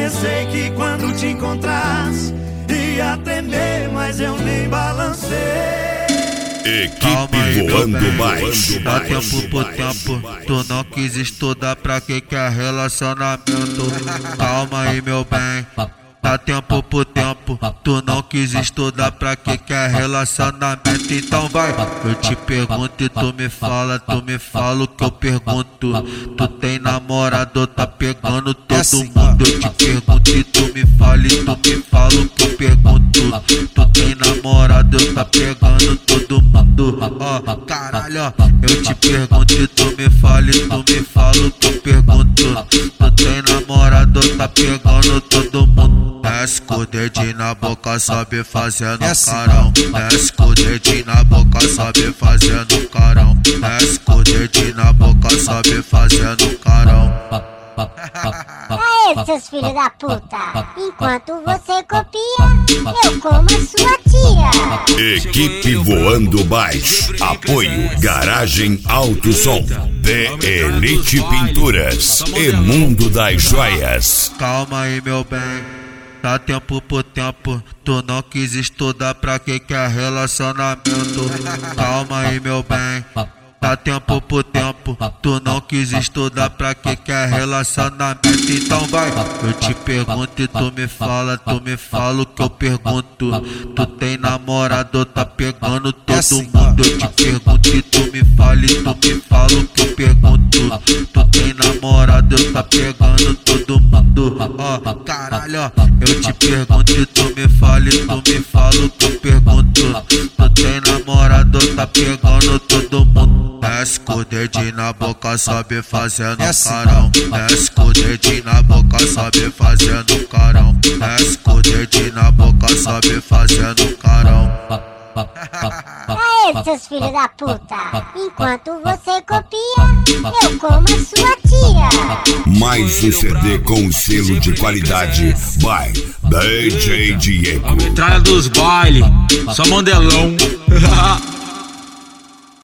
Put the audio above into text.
Pensei que quando te encontrasse ia tremer, mas eu nem balancei. Equipe voando baixo. Dá tempo por tempo, tu não quis estudar, pra que é relacionamento? Calma aí, meu bem. Dá tempo por tempo, tu não quis estudar, pra que é relacionamento? Então vai, eu te pergunto e tu me fala o que eu pergunto. Tu tem namorado ou tá pegando todo mundo? Eu te pergunto e tu me fala o que eu pergunto. Tu tem namorado ou tá pegando todo mundo? Ó, caralho, ó, eu te pergunto e tu me fala o que eu pergunto. Tu tem namorado ou tá pegando todo mundo? Desce com o dedinho na boca, sobe fazendo carão. Desce com o dedinho na boca, sobe fazendo carão. Desce com o dedinho na boca, sobe fazendo carão. Aê, seus filhos da puta! Enquanto você copia, eu como a sua tia! Equipe voando baixo. Apoio Garagem Alto Som, The Elite Pinturas e Mundo das Joias. Calma aí, meu bem. Dá tempo por tempo, tu não quis estudar, pra que é relacionamento? Calma aí, meu bem. Dá tempo por tempo, tu não quis estudar, pra que é relacionamento? Então vai, eu te pergunto e tu me fala o que eu pergunto. Tu tem namorado ou tá pegando todo mundo? Eu te pergunto e tu me fala o que eu pergunto. Tu tem namorado ou tá pegando todo mundo? Ó, caralho, ó, eu te pergunto e tu me fala o que eu pergunto. Tu tem namorado ou tá pegando todo mundo? Desce com o dedinho na boca, sobe fazendo carão. Desce com o dedinho na boca, sobe fazendo carão. Desce com o dedinho na boca, sobe fazendo carão. Aê, seus filhos da puta! Enquanto você copia, eu como a sua tia! Mais um CD com selo de qualidade by DJ Diego. A metralha dos baile, só mandelão.